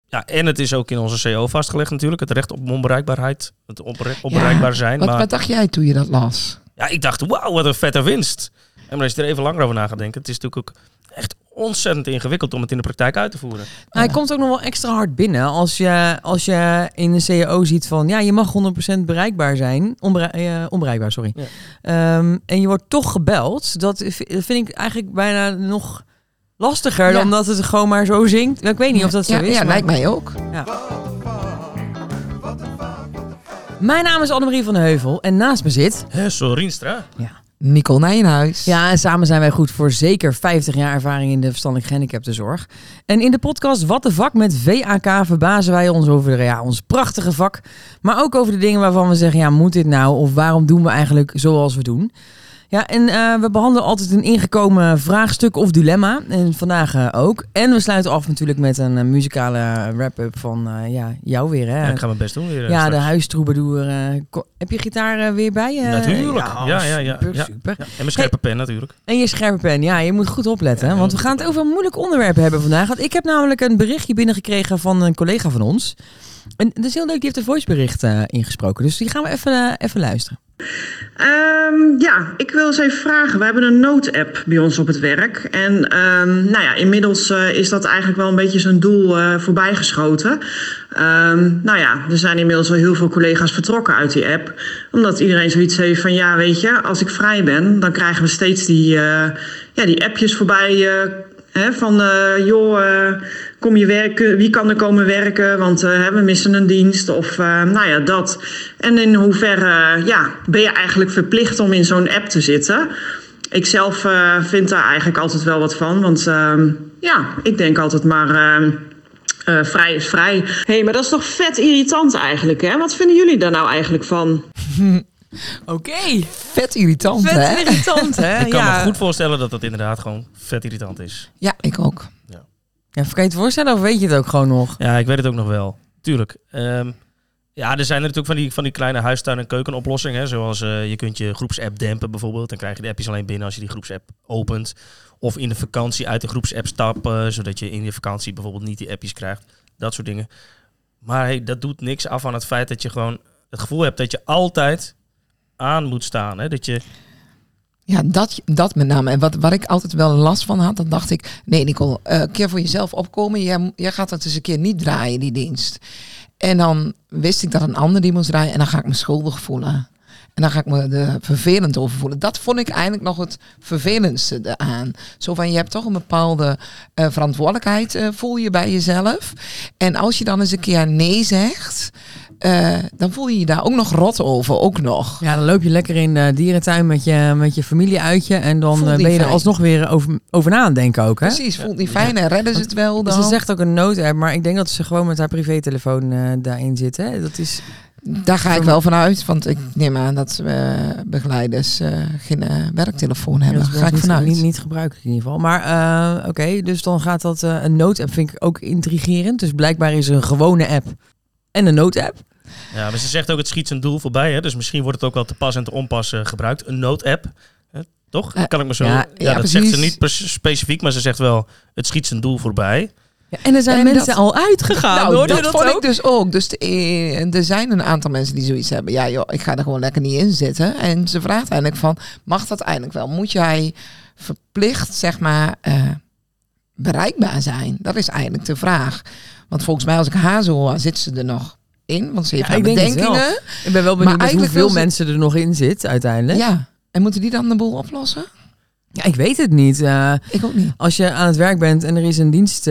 Ja, en het is ook in onze CO vastgelegd natuurlijk. Het recht op onbereikbaarheid. Het onbereikbaar zijn. Wat dacht jij toen je dat las? Ja, ik dacht, wauw, wat een vette winst. En maar als je er even langer over na gaat denken. Het is natuurlijk ook echt ontzettend ingewikkeld om het in de praktijk uit te voeren. Nou, hij komt ook nog wel extra hard binnen als je in de CAO ziet van... ja, je mag 100% bereikbaar zijn. Onbereikbaar, sorry. Ja. En je wordt toch gebeld. Dat vind ik eigenlijk bijna nog lastiger dan dat het gewoon maar zo zingt. Ik weet niet of dat zo is. Ja, lijkt mij ook. Ja. Mijn naam is Annemarie van de Heuvel en naast me zit... Hessel Rienstra. Ja. Nicole Nijenhuis. Ja, en samen zijn wij goed voor zeker 50 jaar ervaring in de verstandelijk gehandicaptenzorg. En in de podcast Wat de Vak met VAK verbazen wij ons over ons prachtige vak. Maar ook over de dingen waarvan we zeggen, ja, moet dit nou? Of waarom doen we eigenlijk zoals we doen? Ja, en we behandelen altijd een ingekomen vraagstuk of dilemma. En vandaag ook. En we sluiten af natuurlijk met een muzikale wrap-up van jou weer. Hè? Ja, ik ga mijn best doen weer. Ja, straks. de huistroebedoer. Heb je gitaar weer bij je? Natuurlijk. Ja. Super. Ja. En mijn scherpe pen natuurlijk. En je scherpe pen. Ja, je moet goed opletten. Ja, want we gaan het over een moeilijk onderwerp hebben vandaag. Want ik heb namelijk een berichtje binnengekregen van een collega van ons. En dat is heel leuk, die heeft een voicebericht ingesproken. Dus die gaan we even luisteren. Ik wil eens even vragen. We hebben een noodapp bij ons op het werk. En inmiddels is dat eigenlijk wel een beetje zijn doel voorbijgeschoten. Er zijn inmiddels al heel veel collega's vertrokken uit die app. Omdat iedereen zoiets heeft van, ja, weet je, als ik vrij ben, dan krijgen we steeds die appjes voorbij. Kom je werken, wie kan er komen werken, want we missen een dienst of dat. En in hoeverre ben je eigenlijk verplicht om in zo'n app te zitten? Ik zelf vind daar eigenlijk altijd wel wat van, want ik denk altijd maar vrij is vrij. Hé, maar dat is toch vet irritant eigenlijk, hè? Wat vinden jullie daar nou eigenlijk van? Oké. Vet irritant, hè? Vet irritant, hè? Ik kan me goed voorstellen dat dat inderdaad gewoon vet irritant is. Ja, ik ook. Ja, kan je het voorstellen of weet je het ook gewoon nog? Ja, ik weet het ook nog wel. Tuurlijk. Er zijn natuurlijk van die kleine huistuin- en keukenoplossingen. Hè, zoals je kunt je groepsapp dempen bijvoorbeeld. Dan krijg je de appjes alleen binnen als je die groepsapp opent. Of in de vakantie uit de groepsapp stappen. Zodat je in je vakantie bijvoorbeeld niet die appjes krijgt. Dat soort dingen. Maar dat doet niks af aan het feit dat je gewoon het gevoel hebt dat je altijd aan moet staan. Hè? Dat je... Ja, dat met name. En wat ik altijd wel last van had, dan dacht ik... Nee, Nicole, een keer voor jezelf opkomen. Jij gaat dat eens een keer niet draaien, die dienst. En dan wist ik dat een ander die moest draaien. En dan ga ik me schuldig voelen. En dan ga ik me er vervelend over voelen. Dat vond ik eigenlijk nog het vervelendste eraan. Zo van, je hebt toch een bepaalde verantwoordelijkheid, voel je bij jezelf. En als je dan eens een keer nee zegt... dan voel je je daar ook nog rot over, ook nog. Ja, dan loop je lekker in de dierentuin met je familie uitje en dan ben je er fijn. alsnog weer over na aan denken ook, hè? Precies, voelt niet fijn en redden ze het wel dan. Ze zegt ook een noodapp, maar ik denk dat ze gewoon met haar privételefoon daarin zit, hè? Dat is... Daar ga ik wel van uit, want ik neem aan dat begeleiders geen werktelefoon hebben. Ja, Daar ga ik vanuit. Niet gebruikelijk in ieder geval. Maar oké, dus dan gaat dat een noodapp, vind ik ook intrigerend. Dus blijkbaar is er een gewone app en een noodapp. Ja, maar ze zegt ook het schiet zijn doel voorbij. Hè? Dus misschien wordt het ook wel te pas en te onpas gebruikt. Een noodapp, toch? Kan ik me zo... Ja, dat precies. zegt ze niet specifiek, maar ze zegt wel het schiet zijn doel voorbij. Ja, en er zijn mensen al uitgegaan. Nou, dat vond ook? ik dus ook. Dus er zijn een aantal mensen die zoiets hebben. Ja joh, ik ga er gewoon lekker niet in zitten. En ze vraagt eigenlijk van, mag dat eigenlijk wel? Moet jij verplicht, zeg maar, bereikbaar zijn? Dat is eigenlijk de vraag. Want volgens mij, als ik haar zo hoor, zit ze er nog in. Want ze heeft haar bedenkingen. Ik ben wel benieuwd Maar hoeveel mensen er nog in zit uiteindelijk. Ja, en moeten die dan de boel oplossen? Ja, ik weet het niet. Ik ook niet. Als je aan het werk bent en er is een dienst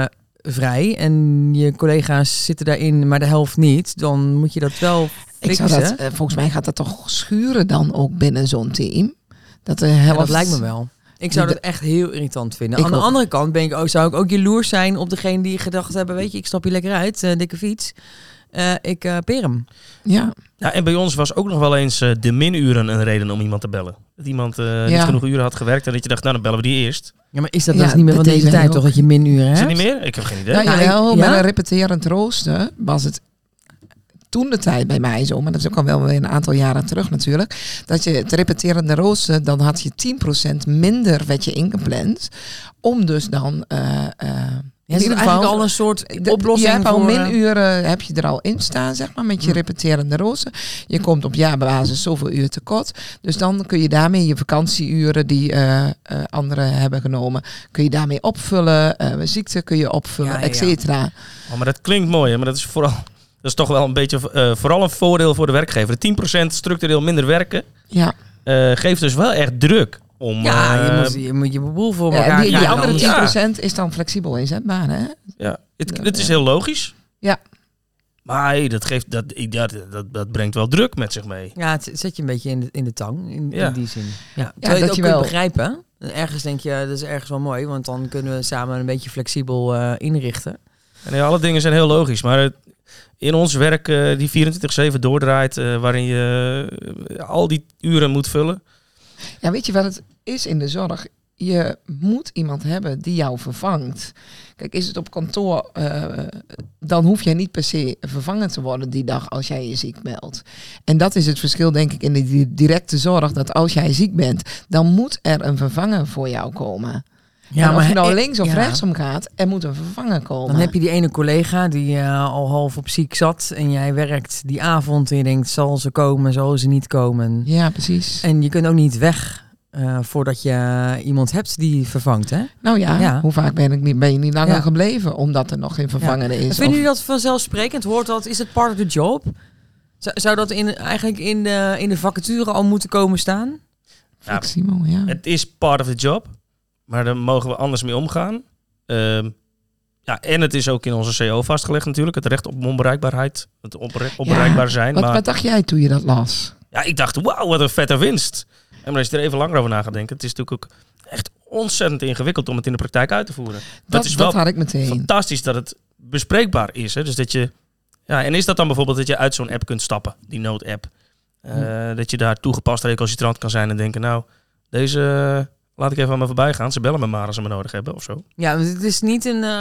vrij en je collega's zitten daarin, maar de helft niet, dan moet je dat wel fixen. Ik zou dat, volgens mij gaat dat toch schuren dan ook binnen zo'n team? Dat de helft... Ja, dat lijkt me wel. Ik zou dat echt heel irritant vinden. Aan de ook. andere kant zou ik ook jaloers zijn op degene die gedacht hebben, weet je, ik stap hier lekker uit, dikke fiets. Ik peer hem. Ja. Ja, en bij ons was ook nog wel eens de minuren een reden om iemand te bellen. Dat iemand niet genoeg uren had gewerkt en dat je dacht, nou dan bellen we die eerst. Ja, maar is dat Ja, dus niet meer van dat deze deden wij tijd, ook. toch, dat je minuren Is hebt? het niet meer? Ik heb geen idee. Nou, Ja, jawel, ja. met een repeterend rooster was het toen de tijd bij mij zo, maar dat is ook al wel weer een aantal jaren terug natuurlijk, dat je het repeterende rooster, dan had je 10% minder werd je ingepland, om dus dan Ja, is in het ieder eigenlijk geval, al een soort oplossing je hebt al voor... minuren heb je er al in staan, zeg maar, met je repeterende rooster. Je komt op jaarbasis zoveel uur tekort. Dus dan kun je daarmee je vakantieuren die anderen hebben genomen, kun je daarmee opvullen. Ziekte kun je opvullen, et cetera. Oh, maar dat klinkt mooi, hè? Maar dat is vooral... Dat is toch wel een beetje vooral een voordeel voor de werkgever. De 10% structureel minder werken geeft dus wel echt druk om... je moet je boel voor elkaar die krijgen. andere 10% is dan flexibel inzetbaar, hè? Ja, het is heel logisch. Ja. Maar hey, dat brengt wel druk met zich mee. Ja, het zet je een beetje in de tang, in die zin. Ja, dat je het ook je kunt wel begrijpen. Ergens denk je, dat is ergens wel mooi, want dan kunnen we samen een beetje flexibel inrichten. En alle dingen zijn heel logisch, maar in ons werk die 24/7 doordraait, waarin je al die uren moet vullen. Ja, weet je wat het is in de zorg? Je moet iemand hebben die jou vervangt. Kijk, is het op kantoor, dan hoef jij niet per se vervangen te worden die dag als jij je ziek meldt. En dat is het verschil, denk ik, in de directe zorg. Dat als jij ziek bent, dan moet er een vervanger voor jou komen. Ja, en of je nou links of rechtsom gaat, er moet een vervanger komen. Dan heb je die ene collega die al half op ziek zat en jij werkt die avond en je denkt, zal ze komen, zal ze niet komen? Ja, precies. En je kunt ook niet weg voordat je iemand hebt die vervangt, hè? Nou ja. Hoe vaak ben je niet langer gebleven omdat er nog geen vervanger is? Vinden jullie dat vanzelfsprekend? Hoort dat? Is het part of the job? Zou dat eigenlijk in de vacature al moeten komen staan? Flexibel, ja. Het is part of the job. Maar daar mogen we anders mee omgaan. En het is ook in onze CO vastgelegd natuurlijk. Het recht op onbereikbaarheid. Het onbereikbaar zijn. Wat dacht jij toen je dat las? Ja, ik dacht, wauw, wat een vette winst. En maar als je er even langer over na gaat denken. Het is natuurlijk ook echt ontzettend ingewikkeld om het in de praktijk uit te voeren. Dat had ik meteen. Fantastisch dat het bespreekbaar is. Hè? Dus dat je... Ja, en is dat dan bijvoorbeeld dat je uit zo'n app kunt stappen? Die noodapp. Dat je daar toegepast recalcitrant kan zijn en denken, nou, deze... Laat ik even aan me voorbij gaan. Ze bellen me maar als ze me nodig hebben of zo. Ja, want het is niet een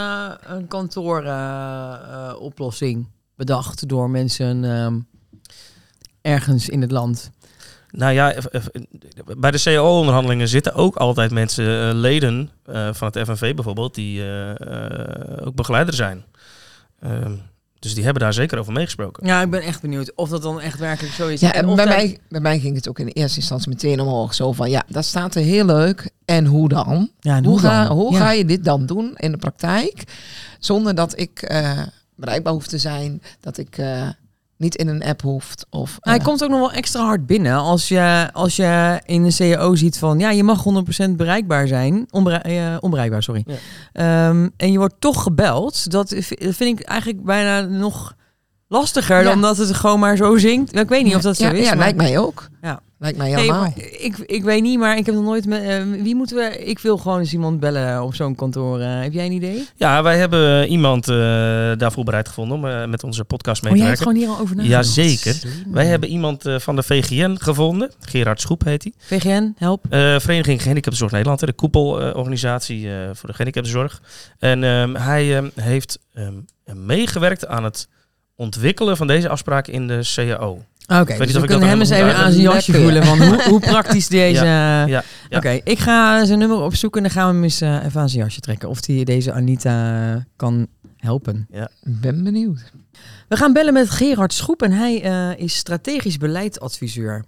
kantooroplossing bedacht door mensen ergens in het land. Nou ja, bij de CAO-onderhandelingen zitten ook altijd mensen, leden van het FNV bijvoorbeeld, die ook begeleider zijn. Dus die hebben daar zeker over meegesproken. Ja, ik ben echt benieuwd of dat dan echt werkelijk zo is. Ja, en bij mij ging het ook in de eerste instantie meteen omhoog. Zo van, ja, dat staat er heel leuk. En hoe dan? Ja, en hoe ga je dit dan doen in de praktijk? Zonder dat ik bereikbaar hoef te zijn. Dat ik niet in een app hoeft. Hij komt ook nog wel extra hard binnen als je in een CAO ziet van... Ja, je mag 100% bereikbaar zijn. Onbereikbaar, sorry. Ja. En je wordt toch gebeld. Dat vind ik eigenlijk bijna nog lastiger dan dat het gewoon maar zo zingt. Ik weet niet of dat zo is. Ja, lijkt mij ook. Ja. Lijkt mij helemaal. Ik weet niet, maar ik heb nog nooit... wie moeten we... Ik wil gewoon eens iemand bellen op zo'n kantoor. Heb jij een idee? Ja, wij hebben iemand daarvoor bereid gevonden om met onze podcast mee te werken. Jij hebt gewoon hier al over nagedacht? Jazeker. Wij hebben iemand van de VGN gevonden. Gerard Schoep heet hij. VGN, help. Vereniging Gehandicaptenzorg Nederland. De koepelorganisatie voor de gehandicaptenzorg. En hij heeft meegewerkt aan het ontwikkelen van deze afspraak in de CAO. Oké, dus we kunnen hem eens even aan zijn jasje voelen van hoe praktisch deze... Ja. Oké, ik ga zijn nummer opzoeken en dan gaan we hem eens even aan zijn jasje trekken. Of die deze Anita kan helpen. Ja. Ik ben benieuwd. We gaan bellen met Gerard Schoep en hij is strategisch beleidsadviseur.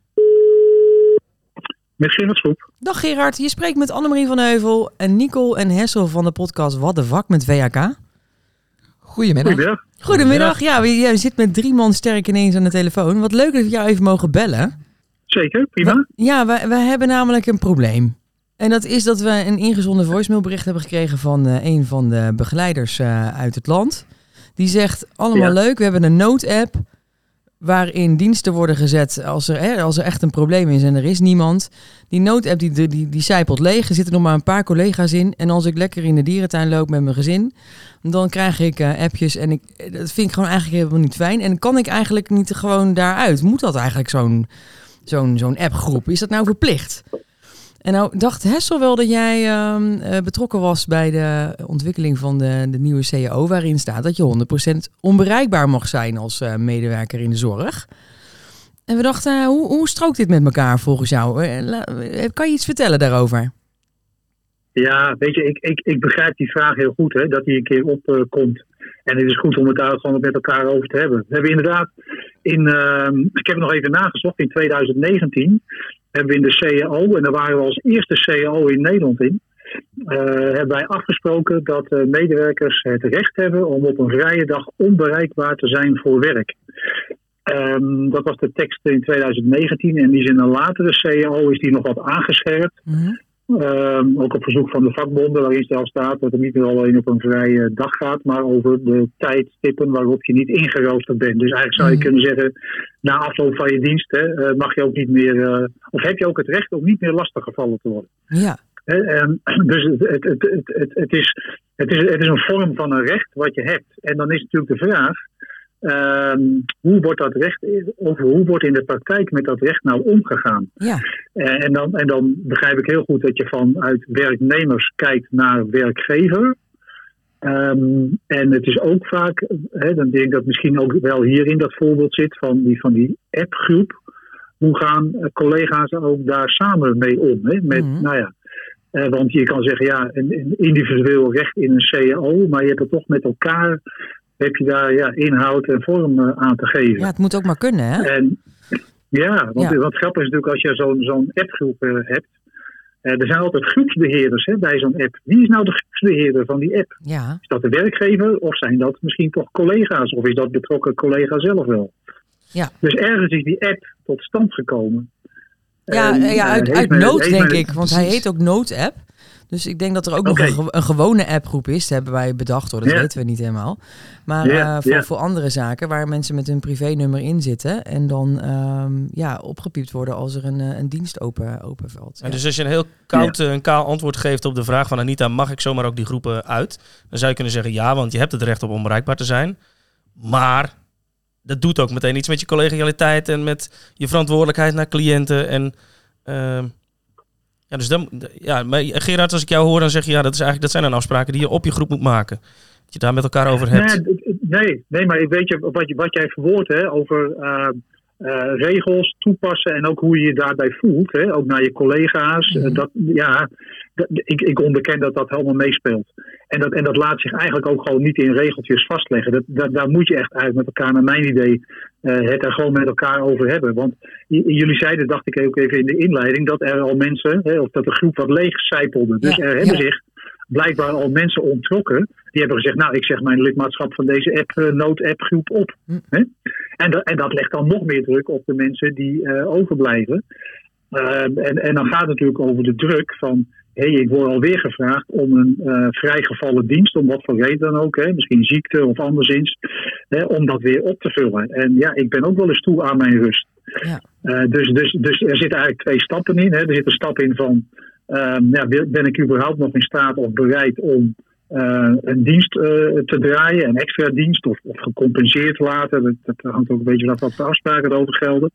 Met Gerard Schoep. Dag Gerard, je spreekt met Annemarie van Heuvel en Nicole en Hessel van de podcast Wat de Vak met VAK. Goedemiddag. Goedemiddag. Ja, we zitten met 3 man sterk ineens aan de telefoon. Wat leuk dat we jou even mogen bellen. Zeker, prima. We hebben namelijk een probleem. En dat is dat we een ingezonden voicemailbericht hebben gekregen van een van de begeleiders uit het land. Die zegt, allemaal leuk, we hebben een noodapp waarin diensten worden gezet als er echt een probleem is en er is niemand. Die noodapp die zijpelt leeg, er zitten nog maar een paar collega's in. En als ik lekker in de dierentuin loop met mijn gezin, dan krijg ik appjes en dat vind ik gewoon eigenlijk helemaal niet fijn. En kan ik eigenlijk niet gewoon daaruit? Moet dat eigenlijk zo'n appgroep? Is dat nou verplicht? En nou dacht Hessel wel dat jij betrokken was bij de ontwikkeling van de nieuwe CAO, waarin staat dat je 100% onbereikbaar mag zijn als medewerker in de zorg. En we dachten, hoe strookt dit met elkaar volgens jou? Kan je iets vertellen daarover? Ja, weet je, ik begrijp die vraag heel goed, hè, dat die een keer opkomt. En het is goed om het daar gewoon met elkaar over te hebben. We hebben inderdaad ik heb het nog even nagezocht, in 2019 hebben we in de CAO, en daar waren we als eerste CAO in Nederland in, hebben wij afgesproken dat medewerkers het recht hebben om op een vrije dag onbereikbaar te zijn voor werk. Dat was de tekst in 2019 en die is in een latere CAO is die nog wat aangescherpt. Mhm. Ook op verzoek van de vakbonden, waarin zelf staat dat het niet meer alleen op een vrije dag gaat, maar over de tijdstippen waarop je niet ingeroosterd bent. Dus eigenlijk zou je kunnen zeggen, na afloop van je dienst mag je ook niet meer, of heb je ook het recht om niet meer lastiggevallen te worden. Ja. Dus het is een vorm van een recht wat je hebt. En dan is natuurlijk de vraag, hoe wordt dat recht, of hoe wordt in de praktijk met dat recht nou omgegaan? Ja. En dan begrijp ik heel goed dat je vanuit werknemers kijkt naar werkgever. En het is ook vaak, dan denk ik dat misschien ook wel hierin dat voorbeeld zit van die appgroep. Hoe gaan collega's ook daar samen mee om? Want je kan zeggen, ja, een individueel recht in een CAO, maar je hebt het toch met elkaar, heb je daar inhoud en vorm aan te geven. Ja, het moet ook maar kunnen, hè? En wat grappig is natuurlijk als je zo'n appgroep hebt. Er zijn altijd groepsbeheerders bij zo'n app. Wie is nou de groepsbeheerder van die app? Ja. Is dat de werkgever of zijn dat misschien toch collega's? Of is dat betrokken collega zelf wel? Ja. Dus ergens is die app tot stand gekomen. Uit nood, denk ik. Want hij heet ook Noodapp. Dus ik denk dat er ook nog een gewone appgroep is. Dat hebben wij bedacht, hoor. Dat weten we niet helemaal. Maar voor andere zaken waar mensen met hun privénummer in zitten. En dan opgepiept worden als er een dienst openvalt. En dus als je een heel kaal antwoord geeft op de vraag van Anita, mag ik zomaar ook die groepen uit? Dan zou je kunnen zeggen ja, want je hebt het recht om onbereikbaar te zijn. Maar dat doet ook meteen iets met je collegialiteit en met je verantwoordelijkheid naar cliënten. En maar Gerard, als ik jou hoor, dan zeg je dat zijn dan afspraken die je op je groep moet maken. Dat je daar met elkaar over hebt. Nee, maar weet je wat jij verwoordt over regels toepassen en ook hoe je je daarbij voelt, ook naar je collega's. Ik onderken dat helemaal meespeelt. En dat laat zich eigenlijk ook gewoon niet in regeltjes vastleggen. Daar moet je echt eigenlijk met elkaar, naar mijn idee, het er gewoon met elkaar over hebben. Want jullie zeiden, dacht ik ook even in de inleiding, dat er al mensen, of dat de groep wat leeg zijpelde. Dus er hebben zich blijkbaar al mensen ontrokken. Die hebben gezegd, nou, ik zeg mijn lidmaatschap van deze noodappgroep op. En dat legt dan nog meer druk op de mensen die overblijven. En dan gaat het natuurlijk over de druk van, ik word alweer gevraagd om een vrijgevallen dienst, om wat voor reden dan ook, misschien ziekte of anderszins, om dat weer op te vullen. En ik ben ook wel eens toe aan mijn rust. Ja. Dus er zitten eigenlijk twee stappen in. Er zit een stap in van, ben ik überhaupt nog in staat of bereid om een dienst te draaien, een extra dienst of gecompenseerd laten. Dat hangt ook een beetje af wat voor afspraken erover gelden.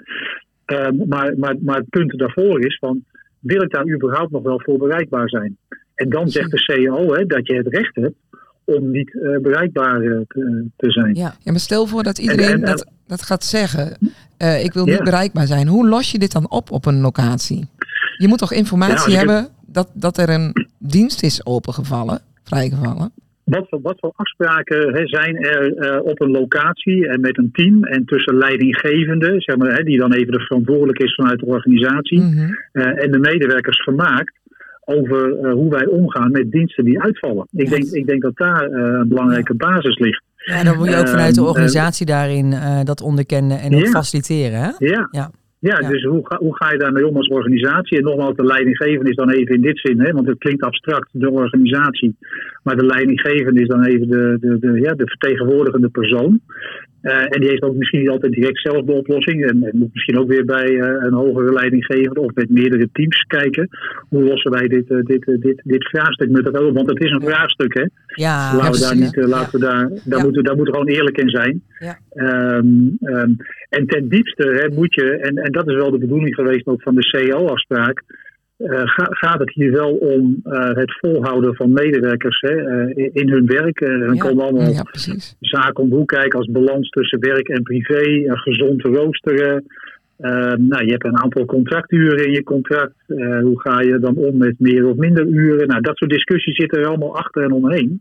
Maar het punt daarvoor is van, wil ik daar überhaupt nog wel voor bereikbaar zijn? En dan zegt de CAO dat je het recht hebt om niet bereikbaar te zijn. Ja, maar stel voor dat iedereen dat gaat zeggen, ik wil niet bereikbaar zijn. Hoe los je dit dan op een locatie? Je moet toch informatie hebben dat er een dienst is vrijgevallen? Wat voor afspraken zijn er op een locatie en met een team en tussen leidinggevende, zeg maar, die dan even de verantwoordelijk is vanuit de organisatie, en de medewerkers gemaakt over hoe wij omgaan met diensten die uitvallen. Ik denk dat daar een belangrijke basis ligt. Ja, dan moet je ook vanuit de organisatie daarin dat onderkennen en ook faciliteren. Hè? Dus hoe ga je daarmee om als organisatie? En nogmaals, de leidinggevende is dan even in dit zin, want het klinkt abstract, de organisatie. Maar de leidinggevende is dan even de vertegenwoordigende persoon. En die heeft ook misschien niet altijd direct zelf de oplossing. En moet misschien ook weer bij een hogere leidinggevende of met meerdere teams kijken. Hoe lossen wij dit vraagstuk met elkaar op? Want het is een vraagstuk, hè? Ja, daar moeten we gewoon eerlijk in zijn. Ja. En ten diepste moet je, en dat is wel de bedoeling geweest ook van de CAO-afspraak, gaat het hier wel om het volhouden van medewerkers in hun werk. Dan komen allemaal zaken om de hoek kijken als balans tussen werk en privé, gezond roosteren, Je hebt een aantal contracturen in je contract. Hoe ga je dan om met meer of minder uren? Nou, dat soort discussies zitten er allemaal achter en omheen.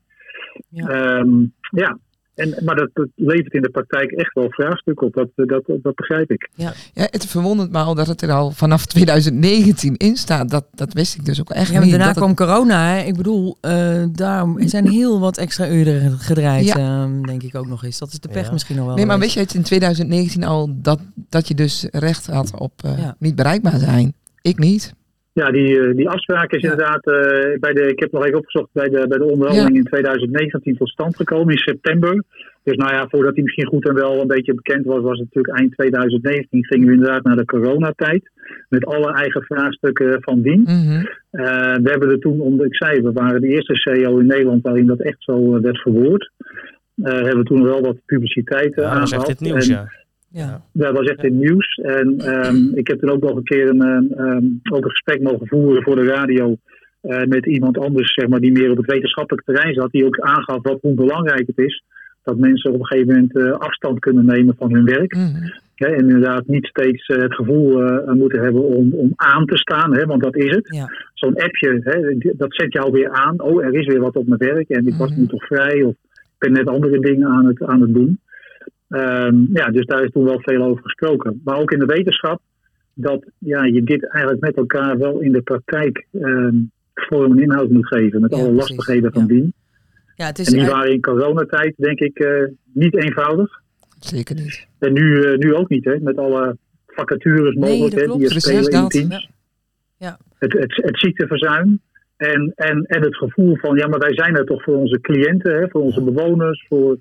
Maar dat levert in de praktijk echt wel vraagstukken op. Dat begrijp ik. Ja, het verwondert me al dat het er al vanaf 2019 in staat. Dat wist ik dus ook echt niet. Daarna kwam corona. Hè? Ik bedoel, daar zijn heel wat extra uren gedraaid. Denk ik ook nog eens. Dat is de pech misschien nog wel. Nee, maar weet je het in 2019 al dat je dus recht had op niet bereikbaar zijn? Ik niet. Ja, die afspraak is inderdaad ik heb nog even opgezocht bij de onderhandeling in 2019 tot stand gekomen in september. Dus voordat die misschien goed en wel een beetje bekend was het natuurlijk eind 2019 gingen we inderdaad naar de coronatijd. Met alle eigen vraagstukken van dien. Mm-hmm. We hebben er toen, we waren de eerste CEO in Nederland waarin dat echt zo werd verwoord. Hebben we toen wel wat publiciteit aan gehad. Dat is echt het nieuws, Ja, dat was echt in nieuws. En ik heb toen ook nog een keer een gesprek mogen voeren voor de radio met iemand anders, zeg maar, die meer op het wetenschappelijke terrein zat, die ook aangaf hoe belangrijk het is dat mensen op een gegeven moment afstand kunnen nemen van hun werk. Mm-hmm. En inderdaad niet steeds het gevoel moeten hebben om aan te staan, want dat is het. Ja. Zo'n appje, dat zet jou weer aan. Oh, er is weer wat op mijn werk en ik was nu toch vrij of ik ben net andere dingen aan het doen. Dus daar is toen wel veel over gesproken. Maar ook in de wetenschap, dat je dit eigenlijk met elkaar wel in de praktijk vorm en inhoud moet geven. Met alle lastigheden van dien. Ja, het is en die waren in coronatijd, denk ik, niet eenvoudig. Zeker niet. En nu ook niet, hè, met alle vacatures mogelijk die er spelen in teams. Ja. Het ziekteverzuim. En het gevoel van, maar wij zijn er toch voor onze cliënten, voor onze bewoners, voor...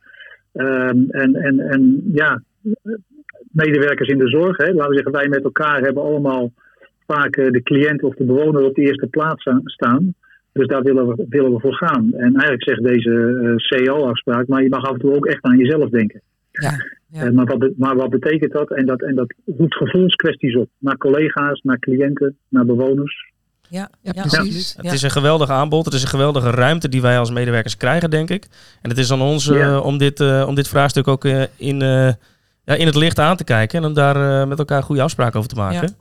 medewerkers in de zorg. Laten we zeggen, wij met elkaar hebben allemaal vaak de cliënt of de bewoner op de eerste plaats staan. Dus daar willen we voor gaan. En eigenlijk zegt deze CEO-afspraak, maar je mag af en toe ook echt aan jezelf denken. Ja. Maar wat betekent dat? En dat roept gevoelskwesties op. Naar collega's, naar cliënten, naar bewoners. Ja, precies. Het is een geweldig aanbod. Het is een geweldige ruimte die wij als medewerkers krijgen, denk ik. En het is aan ons om dit vraagstuk ook in het licht aan te kijken. En om daar met elkaar goede afspraken over te maken.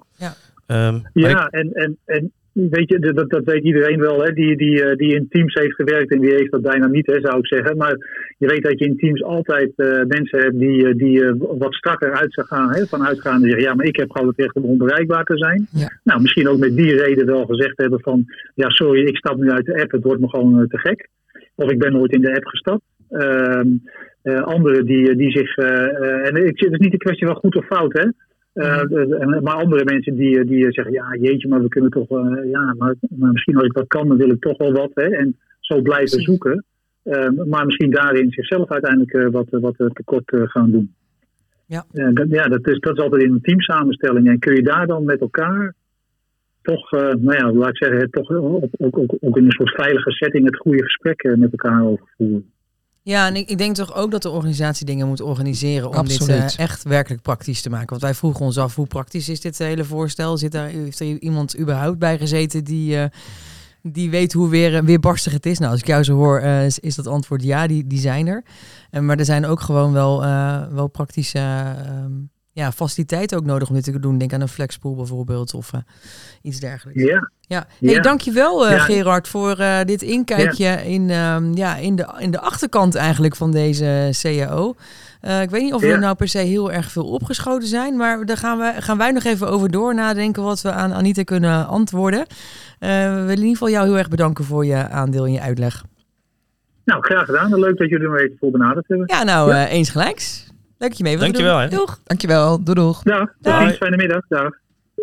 En weet je, dat weet iedereen wel, hè, die in teams heeft gewerkt en die heeft dat bijna niet, hè, zou ik zeggen. Maar je weet dat je in teams altijd mensen hebt die wat strakker uit gaan, hè, van uitgaan en zeggen, maar ik heb gewoon het recht om onbereikbaar te zijn. Ja. Nou, misschien ook met die reden wel gezegd hebben van, sorry, ik stap nu uit de app, het wordt me gewoon te gek. Of ik ben nooit in de app gestapt. Anderen die zich... en het is niet een kwestie van goed of fout, hè. Maar andere mensen die zeggen, jeetje, maar we kunnen toch... maar misschien als ik wat kan, dan wil ik toch wel wat. Hè, en zo blijven zoeken. Maar misschien daarin zichzelf uiteindelijk wat tekort gaan doen. Ja. Dat is altijd in een teamsamenstelling. En kun je daar dan met elkaar toch, laat ik zeggen, toch ook in een soort veilige setting het goede gesprek met elkaar over voeren. Ja, en ik denk toch ook dat de organisatie dingen moet organiseren om dit echt werkelijk praktisch te maken. Want wij vroegen ons af, hoe praktisch is dit hele voorstel? Heeft er iemand überhaupt bij gezeten die weet hoe weerbarstig het is? Nou, als ik jou zo hoor, is dat antwoord ja, die zijn er. Maar er zijn ook gewoon wel praktische faciliteiten ook nodig om dit te doen. Denk aan een flexpool bijvoorbeeld of iets dergelijks. Ja. Hey, dankjewel Gerard voor dit inkijkje in de achterkant eigenlijk van deze CAO. Ik weet niet of we er nou per se heel erg veel opgeschoten zijn, maar daar gaan wij nog even over door nadenken wat we aan Anita kunnen antwoorden. We willen in ieder geval jou heel erg bedanken voor je aandeel en je uitleg. Nou, graag gedaan. Leuk dat jullie me even voor benaderd hebben. Ja, eens gelijks. Leuk dat je mee wilt doen. Dankjewel. Doeg. Dankjewel. Doeg. Dag. Fijne middag. Dag.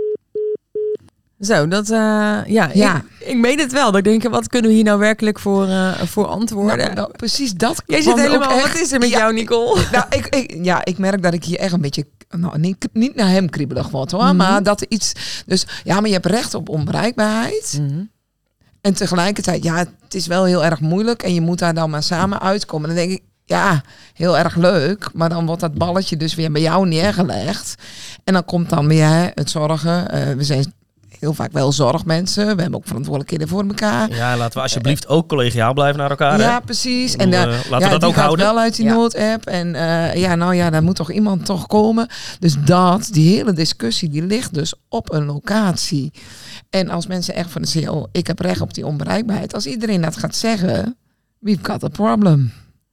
Zo, dat ik meen het wel. Ik denk, wat kunnen we hier nou werkelijk voor antwoorden? Nou, precies dat. Jij zit helemaal, wat is er met jou, Nicole? Nou, ik merk dat ik hier echt een beetje, niet naar hem kriebelig word hoor, maar dat er iets, dus maar je hebt recht op onbereikbaarheid. Mm-hmm. En tegelijkertijd, het is wel heel erg moeilijk en je moet daar dan maar samen uitkomen. Dan denk ik, heel erg leuk, maar dan wordt dat balletje dus weer bij jou neergelegd. En dan komt dan weer het zorgen. We zijn heel vaak wel zorgmensen. We hebben ook verantwoordelijkheden voor elkaar. Ja, laten we alsjeblieft ook collegiaal blijven naar elkaar. Ja, hè? precies. Ik bedoel, En laten we dat die ook gaat houden. wel uit die Ja. noodapp. En daar moet toch iemand toch komen. Dus die hele discussie, die ligt dus op een locatie. En als mensen echt van de ik heb recht op die onbereikbaarheid. Als iedereen dat gaat zeggen, we've got a problem.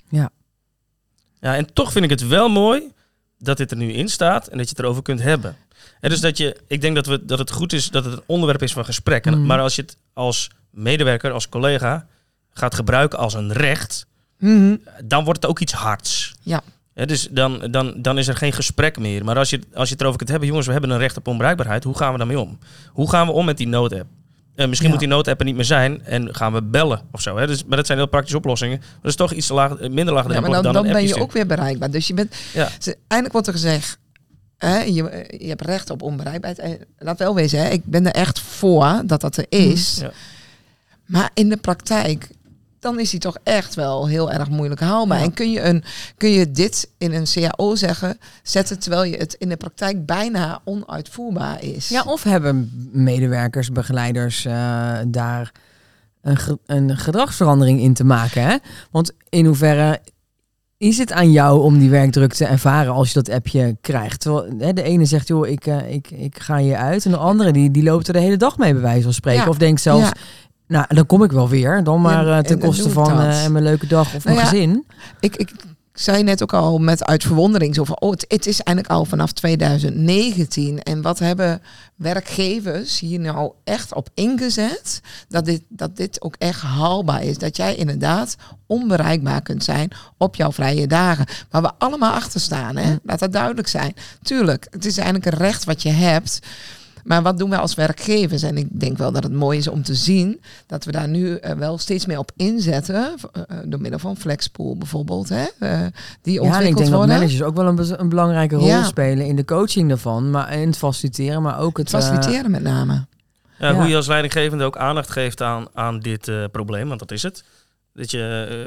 Ja, en toch vind ik het wel mooi dat dit er nu in staat en dat je het erover kunt hebben. En dus ik denk dat het goed is dat het een onderwerp is van gesprek. Maar als je het als medewerker, als collega gaat gebruiken als een recht, dan wordt het ook iets hards. Ja. Dus dan is er geen gesprek meer. Maar als je het erover kunt hebben, jongens, we hebben een recht op onbereikbaarheid. Hoe gaan we daarmee om? Hoe gaan we om met die noodapp? Misschien moet die noodapp er niet meer zijn en gaan we bellen of zo. Hè? Dus, maar dat zijn heel praktische oplossingen. Maar dat is toch iets minder laagdrempelig maar dan dan een ben je appje ook weer bereikbaar. Dus je bent. Ja. Eindelijk wordt er gezegd. Je hebt recht op onbereikbaarheid. Laat wel wezen, hè, ik ben er echt voor dat er is. Ja. Maar in de praktijk, dan is die toch echt wel heel erg moeilijk haalbaar. Ja. En kun je dit in een CAO zetten, terwijl je het in de praktijk bijna onuitvoerbaar is. Ja, of hebben medewerkers, begeleiders daar een gedragsverandering in te maken? Hè? Want in hoeverre is het aan jou om die werkdruk te ervaren als je dat appje krijgt? Terwijl de ene zegt, joh, ik ga hier uit. En de andere die loopt er de hele dag mee, bij wijze van spreken. Ja. Of denkt zelfs, nou, dan kom ik wel weer. Dan maar Ja, ten en koste doe ik van dat. mijn leuke dag of mijn Nou ja, gezin. Ik zei net ook al met uit verwondering zo van, het is eigenlijk al vanaf 2019. En wat hebben werkgevers hier nou echt op ingezet? Dat dit ook echt haalbaar is. Dat jij inderdaad onbereikbaar kunt zijn op jouw vrije dagen. Waar we allemaal achter staan. Hè? Laat dat duidelijk zijn. Tuurlijk, het is eigenlijk een recht wat je hebt. Maar wat doen we als werkgevers? En ik denk wel dat het mooi is om te zien dat we daar nu wel steeds meer op inzetten. Door middel van Flexpool bijvoorbeeld. Hè? Die Ja, en ik ontwikkeld denk dat worden. managers ook wel een belangrijke rol Ja. spelen in de coaching daarvan. Maar in het faciliteren, maar ook het Faciliteren met name. Ja, hoe je als leidinggevende ook aandacht geeft aan dit probleem, want dat is het. Dat je,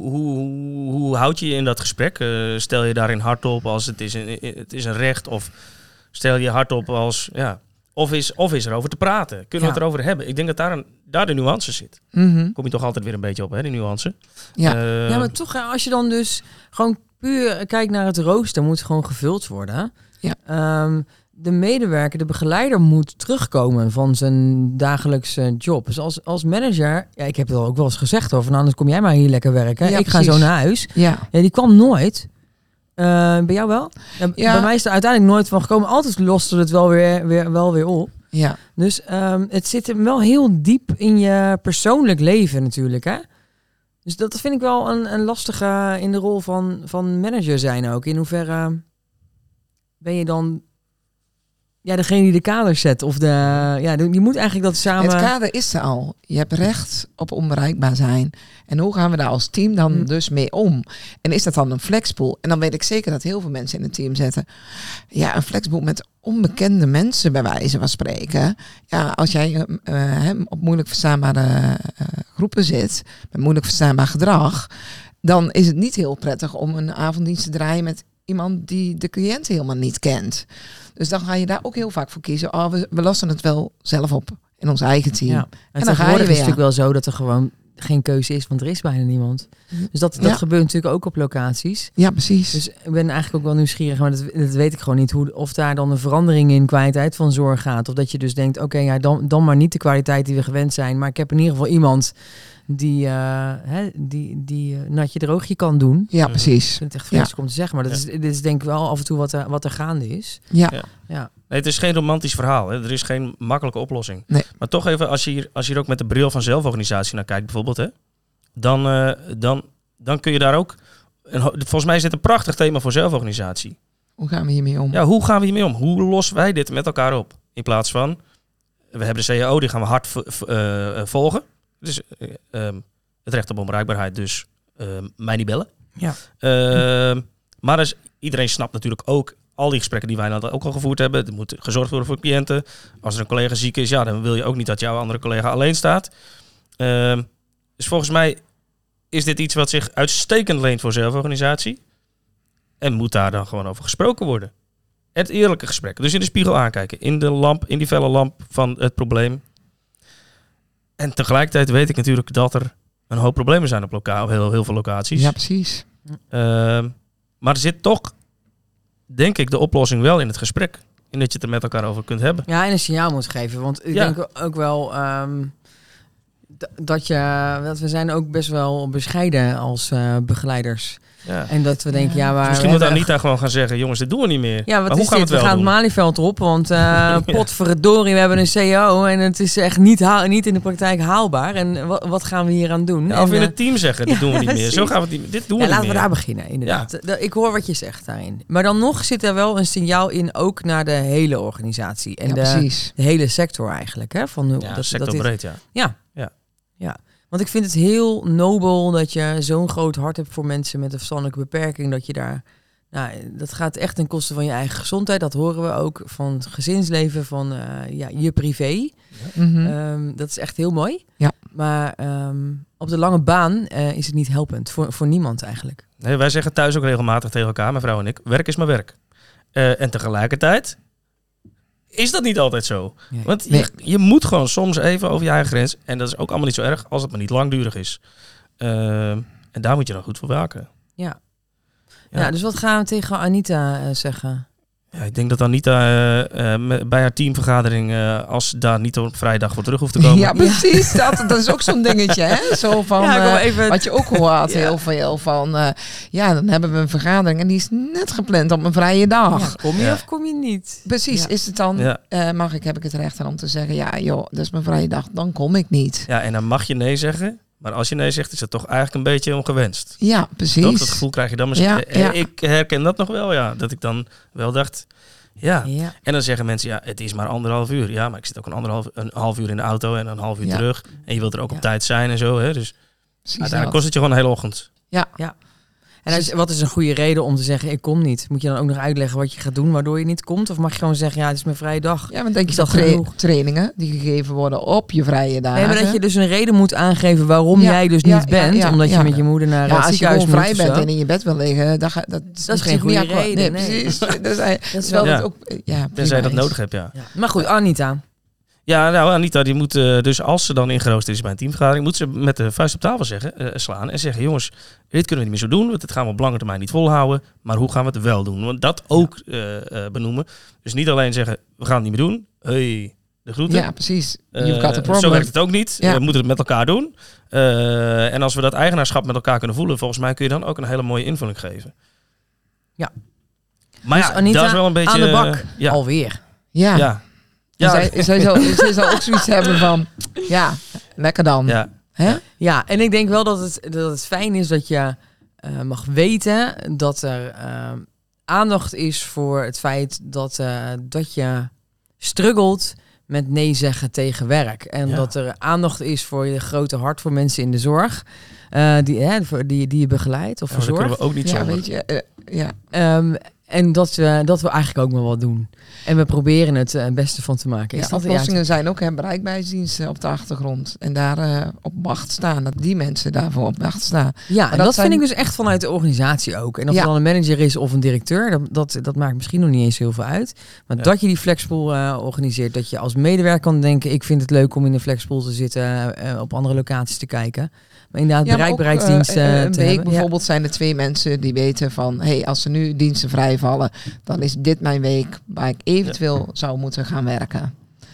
hoe houd je je in dat gesprek? Stel je daarin hardop als het is een recht? Of stel je hardop als, of is er over te praten? Kunnen we het erover hebben? Ik denk dat daar de nuance zit. Mhm. Kom je toch altijd weer een beetje op, hè, die nuance? Ja. Ja, maar toch, als je dan dus gewoon puur kijkt naar het rooster, moet gewoon gevuld worden. Ja. De medewerker, de begeleider moet terugkomen van zijn dagelijkse job. Dus als manager, ik heb het al ook wel eens gezegd over, nou, dan kom jij maar hier lekker werken. Ja, ik ga precies. zo naar huis. Ja. Ja, die kwam nooit. Bij jou wel? Ja, bij mij is er uiteindelijk nooit van gekomen. Altijd loste het wel weer op. Ja. Dus het zit hem wel heel diep in je persoonlijk leven natuurlijk, hè? Dus dat vind ik wel een lastige in de rol van manager zijn ook. In hoeverre ben je dan degene die de kaders zet? Of je moet eigenlijk dat samen... Het kader is er al. Je hebt recht op onbereikbaar zijn. En hoe gaan we daar als team dan dus mee om? En is dat dan een flexpool? En dan weet ik zeker dat heel veel mensen in het team zetten. Ja, een flexpool met onbekende mensen bij wijze van spreken. Ja, als jij op moeilijk verstaanbare groepen zit, met moeilijk verstaanbaar gedrag, dan is het niet heel prettig om een avonddienst te draaien met iemand die de cliënt helemaal niet kent. Dus dan ga je daar ook heel vaak voor kiezen. Oh, we lossen het wel zelf op in ons eigen team. Ja. En dan ga je tegenwoordig weer. is het natuurlijk wel zo dat er gewoon geen keuze is, want er is bijna niemand. Dus dat gebeurt natuurlijk ook op locaties. Ja, precies. Dus ik ben eigenlijk ook wel nieuwsgierig, maar dat weet ik gewoon niet. Of daar dan een verandering in kwaliteit van zorg gaat. Of dat je dus denkt, oké, dan maar niet de kwaliteit die we gewend zijn. Maar ik heb in ieder geval iemand die natje droogje kan doen. Ja, precies. Ik vind het echt vreselijk om te zeggen. Maar dit is denk ik wel af en toe wat er gaande is. Ja. Nee, het is geen romantisch verhaal. Hè. Er is geen makkelijke oplossing. Nee. Maar toch even, als je hier ook met de bril van zelforganisatie naar kijkt bijvoorbeeld, hè, dan kun je daar ook... Volgens mij is dit een prachtig thema voor zelforganisatie. Hoe gaan we hiermee om? Ja, hoe gaan we hiermee om? Hoe lossen wij dit met elkaar op? In plaats van, we hebben de CAO, die gaan we hard volgen. Dus het recht op onbereikbaarheid, dus mij niet bellen. Ja. Maar dus, iedereen snapt natuurlijk ook al die gesprekken die wij ook al gevoerd hebben. Er moet gezorgd worden voor cliënten. Als er een collega ziek is, dan wil je ook niet dat jouw andere collega alleen staat. Dus volgens mij is dit iets wat zich uitstekend leent voor zelforganisatie. En moet daar dan gewoon over gesproken worden. Het eerlijke gesprek. Dus in de spiegel aankijken. In die felle lamp van het probleem. En tegelijkertijd weet ik natuurlijk dat er een hoop problemen zijn op heel veel locaties. Ja, precies. Maar er zit toch, denk ik, de oplossing wel in het gesprek. In dat je het er met elkaar over kunt hebben. Ja, en een signaal moet geven. Want ik denk ook wel dat we zijn ook best wel bescheiden als begeleiders. Ja. En dat we denken, Dus misschien moet Anita gewoon gaan zeggen, jongens, dit doen we niet meer. Ja, maar hoe gaan we het wel We gaan doen? het Malieveld op, want potverdorie, we hebben een CEO en het is echt niet in de praktijk haalbaar. En wat gaan we hier aan doen? Ja, of in het team zeggen, dit doen we niet meer. Precies. Zo gaan we het niet. Dit doen we niet laten meer. we daar beginnen, inderdaad. Ik hoor wat je zegt daarin. Maar dan nog zit er wel een signaal in, ook naar de hele organisatie. En de hele sector eigenlijk. Hè? Sectorbreed, ja. Ja. Want ik vind het heel nobel dat je zo'n groot hart hebt voor mensen met een verstandelijke beperking. Dat je daar, dat gaat echt ten koste van je eigen gezondheid. Dat horen we ook van het gezinsleven, van je privé. Ja. Mm-hmm. Dat is echt heel mooi. Ja. Maar op de lange baan is het niet helpend. Voor niemand eigenlijk. Nee, wij zeggen thuis ook regelmatig tegen elkaar, mijn vrouw en ik, werk is maar werk. En tegelijkertijd is dat niet altijd zo. Nee. Want je moet gewoon soms even over je eigen grens. En dat is ook allemaal niet zo erg als het maar niet langdurig is. En daar moet je dan goed voor waken. Ja, dus wat gaan we tegen Anita zeggen? Ja, ik denk dat Anita bij haar teamvergadering, als daar niet op vrijdag voor terug hoeft te komen. Ja, precies. Dat is ook zo'n dingetje. Hè? Zo van, wat je ook hoort heel veel van. Dan hebben we een vergadering en die is net gepland op een vrije dag. Ja, kom je of kom je niet? Precies. Is het dan, heb ik het recht aan om te zeggen, dat is mijn vrije dag, dan kom ik niet. Ja, en dan mag je nee zeggen. Maar als je nee zegt, is het toch eigenlijk een beetje ongewenst. Ja, precies. Dat gevoel krijg je dan misschien. Ja. Ik herken dat nog wel, dat ik dan wel dacht, En dan zeggen mensen, het is maar 1,5 uur. Ja, maar ik zit ook een half uur in de auto en een half uur terug. En je wilt er ook op tijd zijn en zo. Hè? Dus uiteindelijk kost het je gewoon een hele ochtend. Ja. En wat is een goede reden om te zeggen, ik kom niet? Moet je dan ook nog uitleggen wat je gaat doen waardoor je niet komt? Of mag je gewoon zeggen, het is mijn vrije dag? Ja, maar denk je dat trainingen die gegeven worden op je vrije dagen? Nee, maar dat je dus een reden moet aangeven waarom jij dus niet bent. Omdat je met je moeder naar het ziekenhuis moet. Als je vrij bent en in je bed wil liggen, dat is geen goede reden. Nee, precies. Dat is wel dat ook. Tenzij je dat nodig hebt, Maar goed, Anita. Ja, Anita die moet dus als ze dan ingeroosterd is bij een teamvergadering, moet ze met de vuist op tafel slaan en zeggen, jongens, dit kunnen we niet meer zo doen, want dit gaan we op lange termijn niet volhouden, maar hoe gaan we het wel doen? Want dat ook benoemen. Dus niet alleen zeggen, we gaan het niet meer doen, de groeten. Ja, precies. You've got a problem. Zo werkt het ook niet. We moeten het met elkaar doen. En als we dat eigenaarschap met elkaar kunnen voelen, volgens mij kun je dan ook een hele mooie invulling geven. Ja. Maar dus Anita, dat is wel een beetje aan de bak. Alweer. Ja. Zij zal ook zoiets hebben van, lekker dan. Ja. Hè? Ja, en ik denk wel dat het fijn is dat je mag weten dat er aandacht is voor het feit dat je struggelt met nee zeggen tegen werk. En dat er aandacht is voor je grote hart voor mensen in de zorg. Die je begeleidt of verzorgt. Dat kunnen we ook niet zo. En dat we eigenlijk ook maar wat doen. En we proberen het beste van te maken. Oplossingen zijn ook bereikbaarheidsdiensten op de achtergrond. En daar op wacht staan. Dat die mensen daarvoor op wacht staan. Ja, en dat vind ik dus echt vanuit de organisatie ook. En of het dan een manager is of een directeur, dat maakt misschien nog niet eens heel veel uit. Maar dat je die flexpool organiseert. Dat je als medewerker kan denken, ik vind het leuk om in een flexpool te zitten. Op andere locaties te kijken. Maar inderdaad, bereikbaarheidsdiensten een week bijvoorbeeld zijn er 2 mensen die weten van, als er nu diensten vrijvallen, dan is dit mijn week waar ik eventueel zou moeten gaan werken.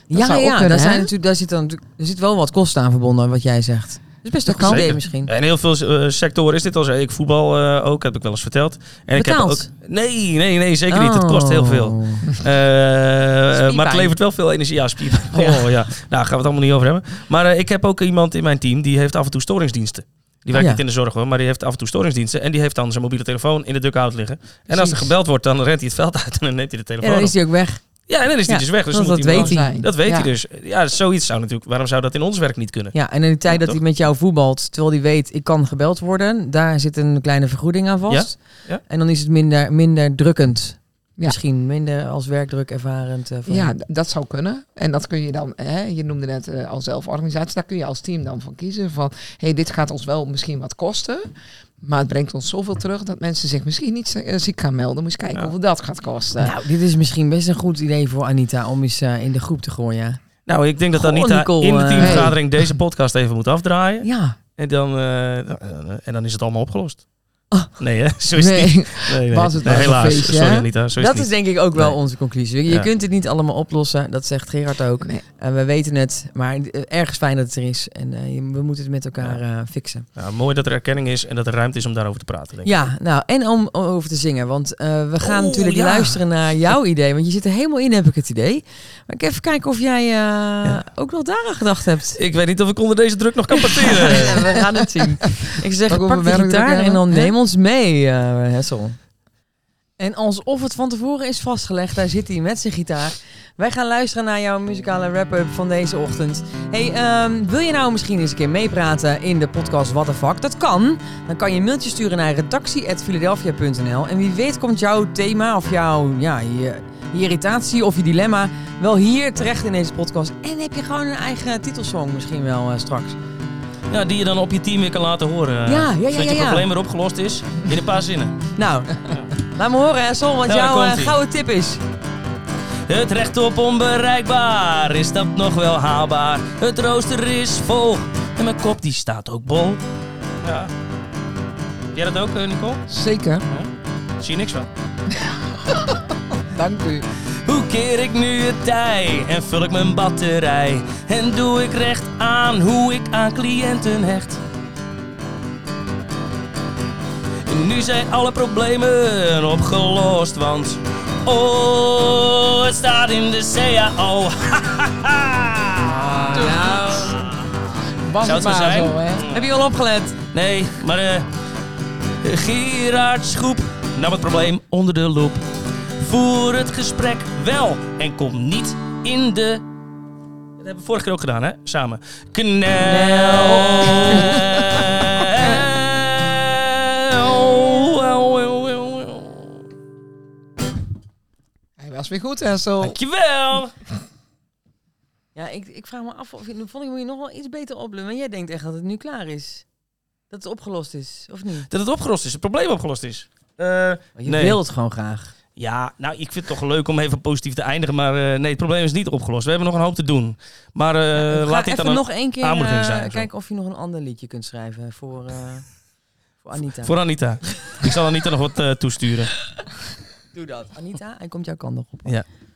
Daar zit wel wat kosten aan verbonden, wat jij zegt. Dus best een idee misschien. En heel veel sectoren is dit al zo. Ik voetbal ook, heb ik wel eens verteld. En betaald? Ik heb ook, nee, zeker niet. Het kost heel veel. Maar het levert wel veel energie. Ja, spierpijn. Nou, gaan we het allemaal niet over hebben. Maar ik heb ook iemand in mijn team, die heeft af en toe storingsdiensten. Die werkt niet in de zorg hoor, maar die heeft af en toe storingsdiensten. En die heeft dan zijn mobiele telefoon in de dugout liggen. En als er gebeld wordt, dan rent hij het veld uit en dan neemt hij de telefoon dan is hij ook weg. Ja, en dan is hij dus weg. Dus dat weet hij. Dat weet hij dus. Ja, zoiets zou natuurlijk... Waarom zou dat in ons werk niet kunnen? Ja, en in de tijd dat hij met jou voetbalt, terwijl hij weet, ik kan gebeld worden, daar zit een kleine vergoeding aan vast. Ja? En dan is het minder drukkend. Ja. Misschien minder als werkdruk ervarend. Dat zou kunnen. En dat kun je dan, je noemde net als zelforganisatie, daar kun je als team dan van kiezen. Van, dit gaat ons wel misschien wat kosten. Maar het brengt ons zoveel terug dat mensen zich misschien niet ziek gaan melden. Moet je kijken hoeveel dat gaat kosten. Nou, dit is misschien best een goed idee voor Anita om eens in de groep te gooien. Nou, ik denk dat Goh, Anita Nicole, in de teamvergadering deze podcast even moet afdraaien. Ja. En dan is het allemaal opgelost. Oh. Nee, hè? Zo is het niet. Nee. Was het maar een helaas. feestje, Sorry hè? Anita, zo is Dat het is niet. denk ik ook wel Nee. onze conclusie. Je Ja. kunt het niet allemaal oplossen, dat zegt Gerard ook. Nee. We weten het, maar ergens fijn dat het er is. En we moeten het met elkaar fixen. Ja, mooi dat er erkenning is en dat er ruimte is om daarover te praten. Denk ik. Ja, nou, en om over te zingen. Want we gaan natuurlijk ja. luisteren naar jouw idee. Want je zit er helemaal in, heb ik het idee. Maar ik even kijken of jij ook nog daaraan gedacht hebt. Ik weet niet of ik onder deze druk nog kan parteren. We gaan het zien. Ik zeg, Ook pak over de werkdruk gitaar en hebben, dan hè? neem ons mee, Hessel. En alsof het van tevoren is vastgelegd, daar zit hij met zijn gitaar. Wij gaan luisteren naar jouw muzikale wrap-up van deze ochtend. Hey, wil je nou misschien eens een keer meepraten in de podcast What the Fuck? Dat kan. Dan kan je een mailtje sturen naar redactie@philadelphia.nl. En wie weet komt jouw thema of je irritatie of je dilemma wel hier terecht in deze podcast. En heb je gewoon een eigen titelsong misschien wel straks. Ja, die je dan op je team weer kan laten horen. Ja. Zodat je probleem weer opgelost is in een paar zinnen. Nou, laat me horen Hessel, want Ja, daar jouw komt-ie. gouden tip is... Het recht op onbereikbaar, is dat nog wel haalbaar? Het rooster is vol en mijn kop die staat ook bol. Ja. Jij dat ook, Nicole? Zeker. Zie je niks van. Dank u. Hoe keer ik nu het tij en vul ik mijn batterij? En doe ik recht aan hoe ik aan cliënten hecht? Nu zijn alle problemen opgelost, want... Oh, het staat in de CAO. Was Zou het het zo maar zijn? zo, hè? Heb je al opgelet? Nee, maar Gerard Schroep nam het probleem onder de loep. Voer het gesprek wel en kom niet in de... Dat hebben we vorige keer ook gedaan, hè? Samen. Hij was weer goed, hè, zo. Dankjewel! Ja, ik vraag me af of nu vond ik moet je nog wel iets beter opletten. Maar jij denkt echt dat het nu klaar is. Dat het opgelost is, of niet? Dat het opgelost is, het probleem opgelost is. Je Nee. wil het gewoon graag. Ja, nou, ik vind het toch leuk om even positief te eindigen. Maar nee, het probleem is niet opgelost. We hebben nog een hoop te doen. Maar laat dit even dan nog één keer aanmoediging zijn. Zo. kijken of je nog een ander liedje kunt schrijven voor Anita. Voor Anita. Ik zal Anita nog wat toesturen. Doe dat. Anita, hij komt jouw kant nog op. Ja.